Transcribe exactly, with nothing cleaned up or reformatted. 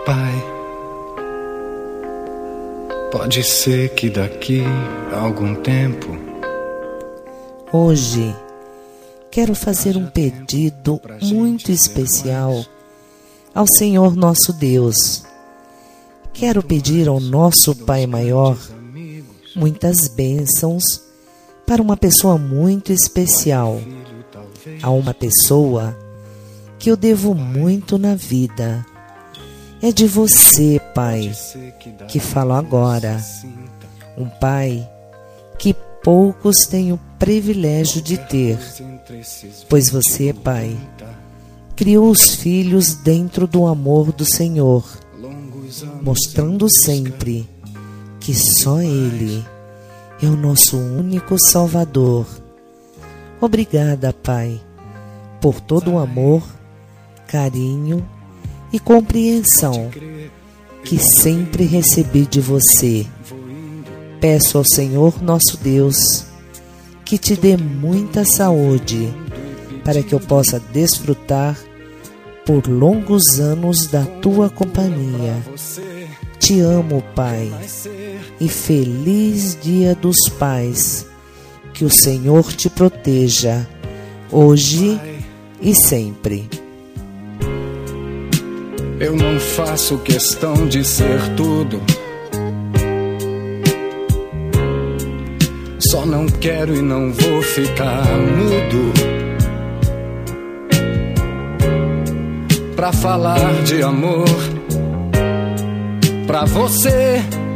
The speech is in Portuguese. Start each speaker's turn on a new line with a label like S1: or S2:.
S1: Pai, pode ser que daqui a algum tempo
S2: hoje quero fazer um pedido muito especial ao Senhor nosso Deus. Quero pedir ao nosso Pai Maior muitas bênçãos para uma pessoa muito especial, a uma pessoa que eu devo muito na vida. É de você, Pai, que falo agora. Um Pai que poucos têm o privilégio de ter, pois você, Pai, criou os filhos dentro do amor do Senhor, mostrando sempre que só Ele é o nosso único Salvador. Obrigada, Pai, por todo o amor, carinho e compreensão que sempre recebi de você. Peço ao Senhor nosso Deus que te dê muita saúde para que eu possa desfrutar por longos anos da tua companhia. Te amo, Pai, e feliz Dia dos Pais. Que o Senhor te proteja hoje e sempre.
S1: Eu não faço questão de ser tudo, só não quero e não vou ficar mudo pra falar de amor pra você.